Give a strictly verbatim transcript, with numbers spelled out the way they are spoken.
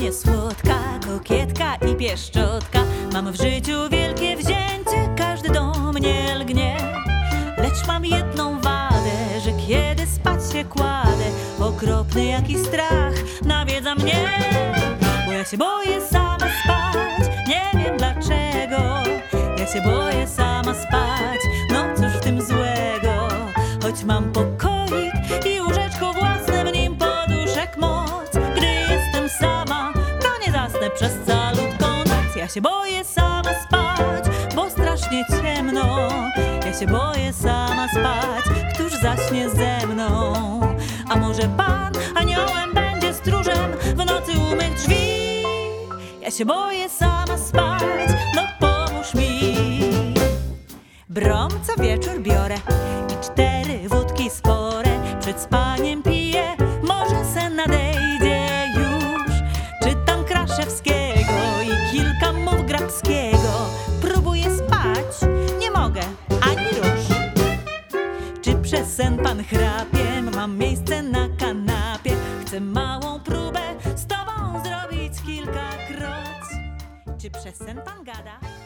mnie słodka kokietka i pieszczotka. Mam w życiu wielkie wzięcie, każdy do mnie lgnie. Lecz mam jedną wadę, że kiedy spać się kładę, okropny jakiś strach nawiedza mnie. Bo ja się boję sama spać, nie wiem dlaczego. Ja się boję sama spać, no cóż w tym złego. Choć mam pokoik i łóżeczko własne, w nim poduszek moc. Gdy jestem sama, to nie zasnę przez calutką noc. Ja się boję sama spać, bo strasznie ciemno. Ja się boję sama spać, któż zaśnie ze mną? A może Pan aniołem będzie stróżem w nocy u mych drzwi? Ja się boję sama spać, no pomóż mi. Brom co wieczór biorę i cztery wódki spore przed spaniem piję, może sen nadejdzie już. Czytam Kraszewskiego i kilka mów Grabskiego. Próbuję spać, nie mogę ani rusz. Czy przez sen Pan chrapie? Mam miejsce na kanapie. Chcę małą próbę z Tobą zrobić kilkakroć. Czy przez sen Pan gada?